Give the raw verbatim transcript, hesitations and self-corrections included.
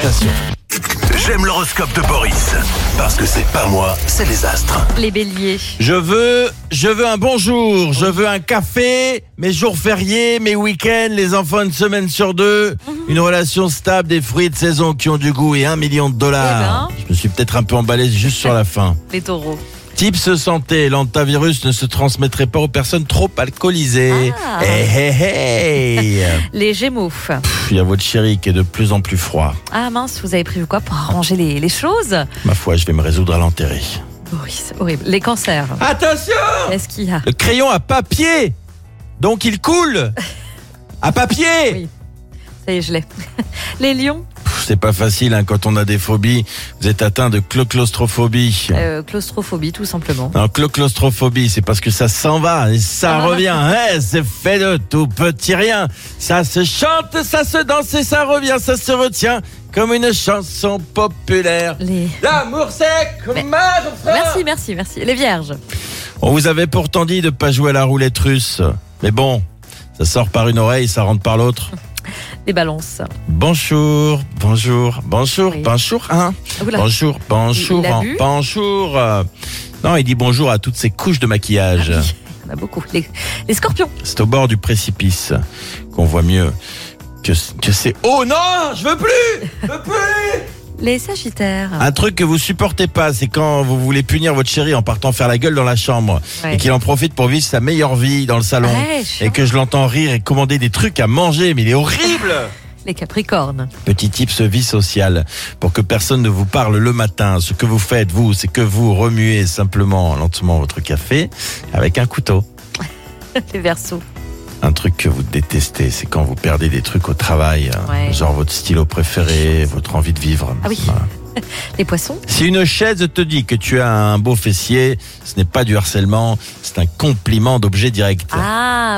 citation. J'aime l'horoscope de Boris. Parce que c'est pas moi, c'est les astres. Les béliers. Je veux, je veux un bonjour, je veux un café, mes jours fériés, mes week-ends, les enfants une semaine sur deux, une relation stable, des fruits de saison qui ont du goût et un million de dollars. Eh ben. Je me suis peut-être un peu emballé juste sur la fin. Les taureaux. Tips santé, l'hantavirus ne se transmettrait pas aux personnes trop alcoolisées. Ah. Hey, hey, hey. Les gémeaux. Pff, il y a votre chéri qui est de plus en plus froid. Ah mince, vous avez prévu quoi pour arranger les, les choses? Ma foi, je vais me résoudre à l'enterrer. Oui, c'est horrible. Les cancers. Attention! Qu'est-ce qu'il y a? Le crayon à papier, donc il coule. À papier. Oui. Ça y est, je l'ai. Les lions. Pff, c'est pas facile hein, quand on a des phobies. Vous êtes atteint de clo- claustrophobie. Euh, claustrophobie, tout simplement. Non, clo- claustrophobie, c'est parce que ça s'en va et ça Ah. revient. Ouais, c'est fait de tout petit rien. Ça se chante, ça se danse et ça revient, ça se retient comme une chanson populaire. Les... L'amour c'est comme Mais- un refrain. Merci, merci, merci. Les vierges. On vous avait pourtant dit de pas jouer à la roulette russe. Mais bon, ça sort par une oreille, ça rentre par l'autre. Les balances. Bonjour, bonjour, bonjour, Oui. bonjour, hein. Oula. Bonjour, bonjour, Il a hein, bu bonjour. euh. Non, il dit bonjour à toutes ces couches de maquillage. Ah oui, il y en a beaucoup. Les, les scorpions. C'est au bord du précipice qu'on voit mieux que, que c'est... Oh non, je veux plus, je veux plus. Les sagittaires. Un truc que vous supportez pas, c'est quand vous voulez punir votre chéri en partant faire la gueule dans la chambre Ouais. et qu'il en profite pour vivre sa meilleure vie dans le salon. Ouais, Et chiant. que je l'entends rire et commander des trucs à manger, mais il est horrible. Les capricornes. Petit tips vie sociale, pour que personne ne vous parle le matin. Ce que vous faites, vous, c'est que vous remuez simplement, lentement votre café avec un couteau. Les verseaux. Un truc que vous détestez, c'est quand vous perdez des trucs au travail, hein, Ouais. genre votre stylo préféré, votre envie de vivre. Ah oui. Voilà. Les poissons. Si une chaise te dit que tu as un beau fessier, ce n'est pas du harcèlement, c'est un compliment d'objet direct. Ah.